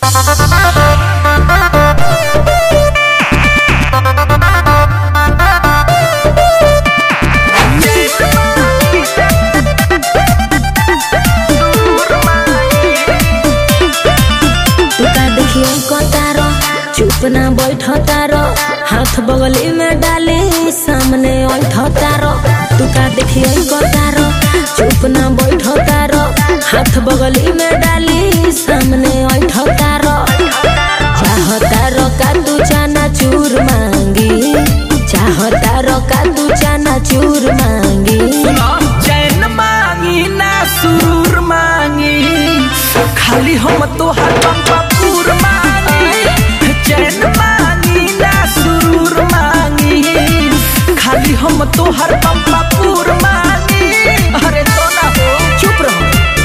चुप ना बैठो तारो हाथ बगली में डाली सामने ऐठो तारो तू का देखिए तारो चुप ना बैठो तारो हाथ बगली में डाली सामने ऐठो तारो चाहो तारो का तू चाना चूर मांगी चाहो तारो का तू चाना चूर मांगी चैन मांगी ना सुरूर मांगी खाली हम तो हर पूर मांगी चैन मांगी ना सुरूर मांगी खाली हम तो हर पूर मांगी। अरे तो ना हो चुप रहो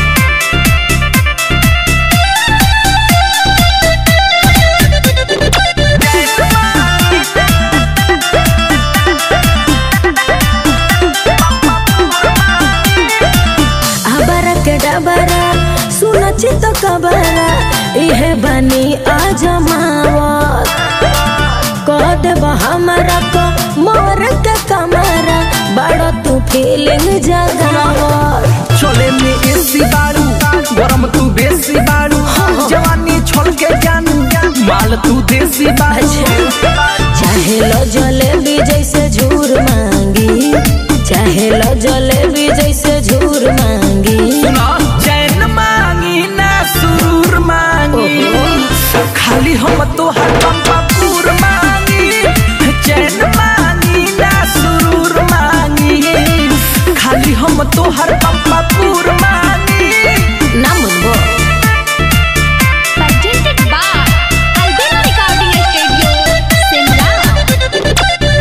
आबरा के डबरा सुन चित कबरा इहे बनी आजमावत कह देब हमरा को मोर के कमरा बड़ो तू फीलिंग जगावत चले में एसी बारू गरम तू बेसी बारू जवानी छोड़ के जानू माल तू देसी बारू चाहे लो जलेबी जैसे झूर मांगी चाहे लो जलेबी जैसे झूर मांगी चैन मांगी ना सुरूर मांगी खाली हम तो हर पूर मांगी चैन मांगी ना सुरूर मांगी खाली हम तो हर पूर मांगी। ना मुझको presented by Albino Recording Studio, Simla.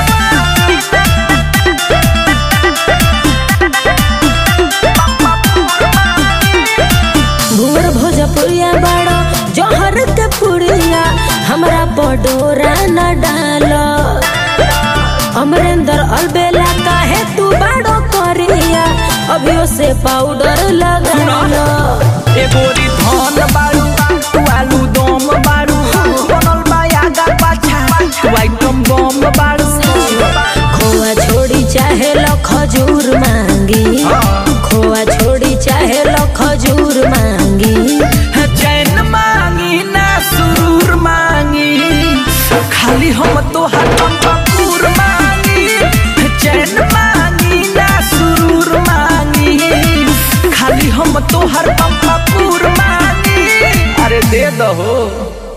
भूर भोजपुरिया बड़ो जहर के पुड़िया हमरा पडोरा न डालो अमरेंद्र अलबेला काहे तू बड़ो करिया अभियो से पाउडर लगा लो एगोरी धन बारू तू आलू दम बारू बनल बा आगा पाछा तू आइटम बम बारू खोआ छोड़ी चाहे लो खजूर मांगी खोआ छोड़ी चाहे लो खजूर मांगी चैन मांगी ना सुरूर मांगी खाली हम तो हर पूर मांगी चैन मांगी ना सुरूर मांगी खाली हम तो हर पूर मांगी। अरे दे दो।